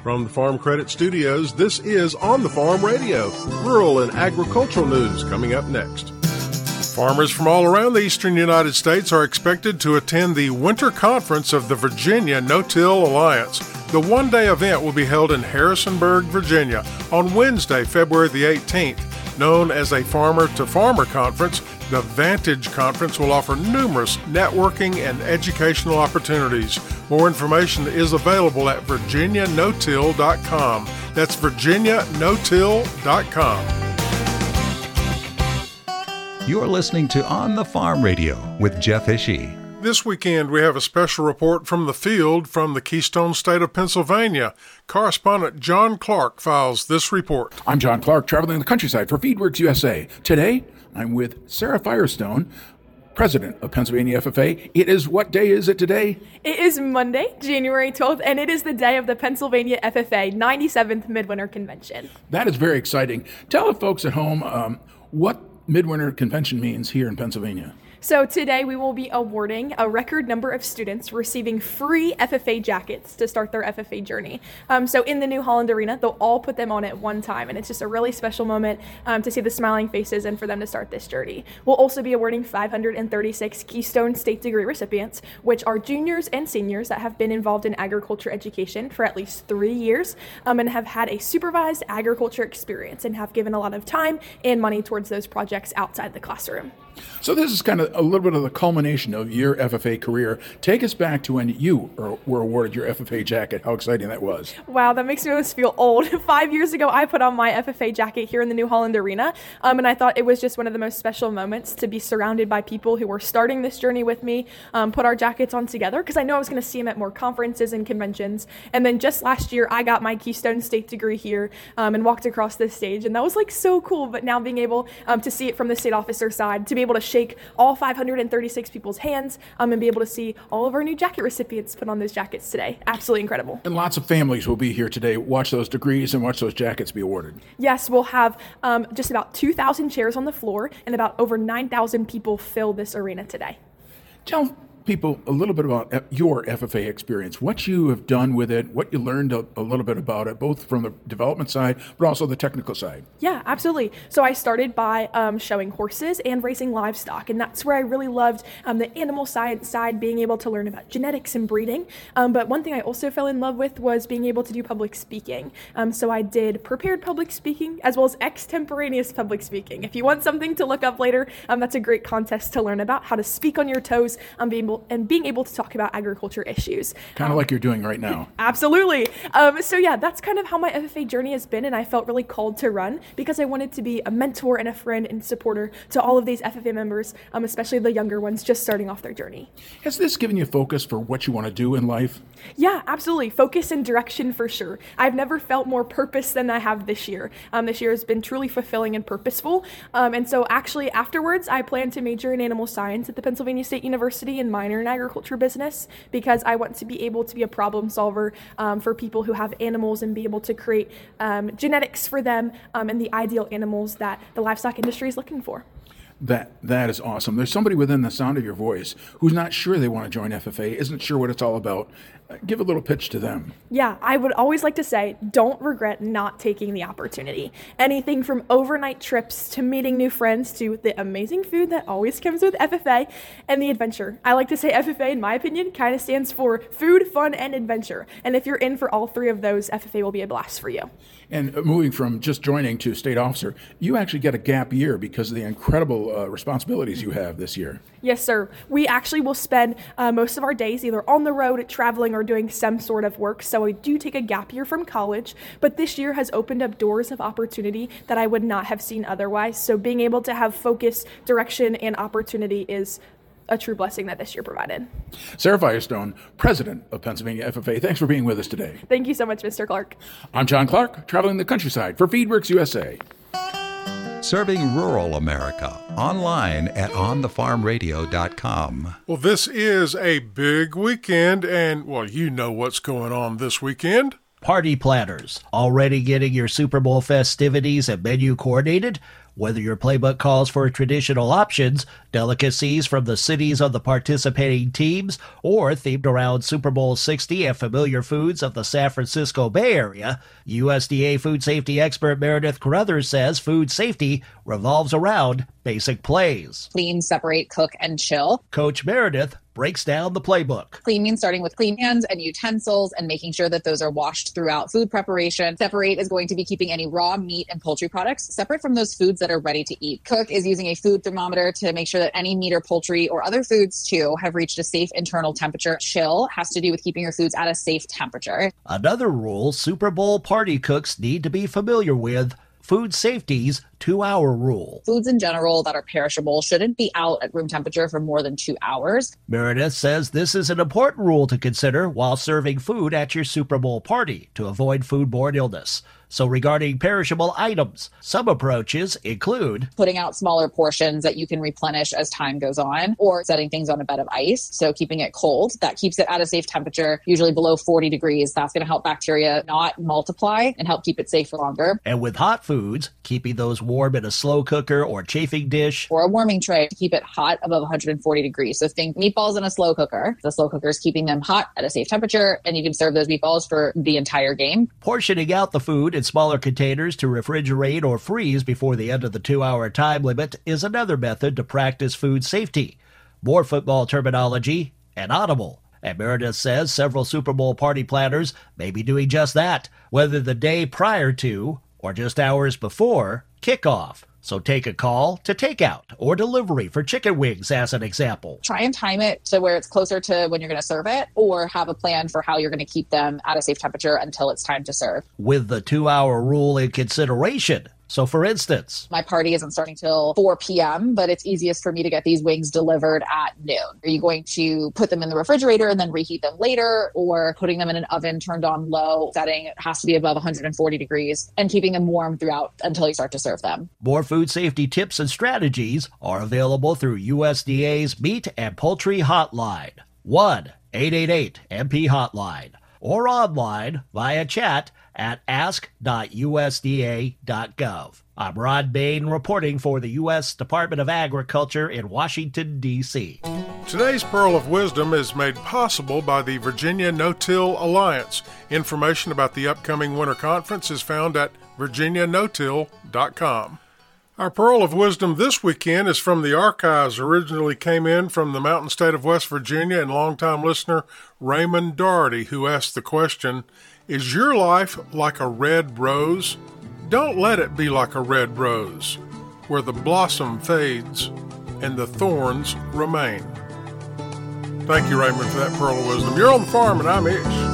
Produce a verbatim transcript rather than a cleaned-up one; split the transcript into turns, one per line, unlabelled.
From the Farm Credit Studios, this is On the Farm Radio, rural and agricultural news coming up next. Farmers from all around the eastern United States are expected to attend the Winter Conference of the Virginia No-Till Alliance. The one-day event will be held in Harrisonburg, Virginia on Wednesday, February the eighteenth. Known as a farmer-to-farmer conference, the Vantage Conference will offer numerous networking and educational opportunities. More information is available at virginia no till dot com. That's virginia no till dot com.
You're listening to On the Farm Radio with Jeff Ishii.
This weekend, we have a special report from the field from the Keystone State of Pennsylvania. Correspondent John Clark files this report.
I'm John Clark, traveling the countryside for FeedWorks U S A. Today, I'm with Sarah Firestone, president of Pennsylvania F F A. It is, what day is it today?
It is Monday, January twelfth, and it is the day of the Pennsylvania F F A ninety-seventh Midwinter Convention.
That is very exciting. Tell the folks at home um, what Midwinter Convention means here in Pennsylvania.
So today we will be awarding a record number of students receiving free F F A jackets to start their F F A journey. Um, so in the New Holland Arena, they'll all put them on at one time, and it's just a really special moment um, to see the smiling faces and for them to start this journey. We'll also be awarding five hundred thirty-six Keystone State Degree recipients, which are juniors and seniors that have been involved in agriculture education for at least three years um, and have had a supervised agriculture experience and have given a lot of time and money towards those projects outside the classroom.
So this is kind of a little bit of the culmination of your F F A career. Take us back to when you were awarded your F F A jacket. How exciting that was.
Wow, that makes me almost feel old. Five years ago, I put on my F F A jacket here in the New Holland Arena, um, and I thought it was just one of the most special moments to be surrounded by people who were starting this journey with me, um, put our jackets on together, because I know I was going to see them at more conferences and conventions. And then just last year, I got my Keystone State degree here um, and walked across this stage, and that was like so cool. But now being able um, to see it from the state officer side, to be able to shake all five hundred thirty-six people's hands um, and be able to see all of our new jacket recipients put on those jackets today. Absolutely incredible.
And lots of families will be here today. Watch those degrees and watch those jackets be awarded.
Yes, we'll have um, just about two thousand chairs on the floor and about over nine thousand people fill this arena today.
Tell people a little bit about your F F A experience, what you have done with it, what you learned a, a little bit about it, both from the development side, but also the technical side.
Yeah, absolutely. So I started by um, showing horses and raising livestock, and that's where I really loved um, the animal science side, being able to learn about genetics and breeding. Um, but one thing I also fell in love with was being able to do public speaking. Um, so I did prepared public speaking as well as extemporaneous public speaking. If you want something to look up later, um, that's a great contest to learn about how to speak on your toes um, being able, and being able to talk about agriculture issues.
Kind of um, like you're doing right now.
Absolutely. Um, so yeah, that's kind of how my F F A journey has been, and I felt really called to run because I wanted to be a mentor and a friend and supporter to all of these F F A members, um, especially the younger ones just starting off their journey.
Has this given you focus for what you want to do in life?
Yeah, absolutely. Focus and direction for sure. I've never felt more purpose than I have this year. Um, this year has been truly fulfilling and purposeful. Um, and so actually afterwards, I plan to major in animal science at the Pennsylvania State University and minor in agriculture business because I want to be able to be a problem solver um, for people who have animals and be able to create um, genetics for them um, and the ideal animals that the livestock industry is looking for.
That that is awesome. There's somebody within the sound of your voice who's not sure they want to join F F A, isn't sure what it's all about. Uh, give a little pitch to them.
Yeah, I would always like to say, don't regret not taking the opportunity. Anything from overnight trips to meeting new friends to the amazing food that always comes with F F A and the adventure. I like to say F F A, in my opinion, kind of stands for food, fun, and adventure. And if you're in for all three of those, F F A will be a blast for you.
And moving from just joining to state officer, you actually get a gap year because of the incredible uh, responsibilities you have this year.
Yes, sir. We actually will spend uh, most of our days either on the road, traveling, or doing some sort of work. So we do take a gap year from college, but this year has opened up doors of opportunity that I would not have seen otherwise. So being able to have focus, direction, and opportunity is a true blessing that this year provided.
Sarah Firestone, president of Pennsylvania F F A, thanks for being with us today.
Thank you so much, Mister Clark.
I'm John Clark, traveling the countryside for FeedWorks U S A.
Serving rural America, online at on the farm radio dot com.
Well, this is a big weekend, and, well, you know what's going on this weekend.
Party planners, already getting your Super Bowl festivities and menu coordinated? Whether your playbook calls for traditional options, delicacies from the cities of the participating teams, or themed around Super Bowl sixty and familiar foods of the San Francisco Bay Area, U S D A food safety expert Meredith Carruthers says food safety revolves around basic plays.
Clean, separate, cook, and chill.
Coach Meredith breaks down the playbook.
Clean means starting with clean hands and utensils and making sure that those are washed throughout food preparation. Separate is going to be keeping any raw meat and poultry products separate from those foods that are ready to eat. Cook is using a food thermometer to make sure that any meat or poultry or other foods too have reached a safe internal temperature. Chill has to do with keeping your foods at a safe temperature.
Another rule Super Bowl party cooks need to be familiar with: food safety's two-hour rule.
Foods in general that are perishable shouldn't be out at room temperature for more than two hours.
Meredith says this is an important rule to consider while serving food at your Super Bowl party to avoid foodborne illness. So regarding perishable items, some approaches include
putting out smaller portions that you can replenish as time goes on, or setting things on a bed of ice, so keeping it cold. That keeps it at a safe temperature, usually below forty degrees. That's going to help bacteria not multiply and help keep it safe for longer.
And with hot foods, keeping those warm in a slow cooker or chafing dish,
or a warming tray to keep it hot above one hundred forty degrees. So think meatballs in a slow cooker. The slow cooker is keeping them hot at a safe temperature, and you can serve those meatballs for the entire game.
Portioning out the food in smaller containers to refrigerate or freeze before the end of the two-hour time limit is another method to practice food safety. More football terminology and audible. And Meredith says several Super Bowl party planners may be doing just that, whether the day prior to or just hours before kickoff. So take a call to takeout or delivery for chicken wings as an example.
Try and time it to where it's closer to when you're going to serve it, or have a plan for how you're going to keep them at a safe temperature until it's time to serve.
With the two-hour rule in consideration. So for instance,
my party isn't starting till four p.m., but it's easiest for me to get these wings delivered at noon. Are you going to put them in the refrigerator and then reheat them later, or putting them in an oven turned on low setting? It has to be above one hundred forty degrees, and keeping them warm throughout until you start to serve them.
More food safety tips and strategies are available through U S D A's Meat and Poultry Hotline, one eight eight eight M P Hotline, or online via chat at ask dot U S D A dot gov. I'm Rod Bain reporting for the U S Department of Agriculture in Washington, D C
Today's Pearl of Wisdom is made possible by the Virginia No-Till Alliance. Information about the upcoming winter conference is found at virginia no till dot com. Our Pearl of Wisdom this weekend is from the archives. Originally came in from the mountain state of West Virginia, and longtime listener Raymond Doherty, who asked the question, is your life like a red rose? Don't let it be like a red rose, where the blossom fades and the thorns remain. Thank you, Raymond, for that Pearl of Wisdom. You're on the farm, and I'm Ish.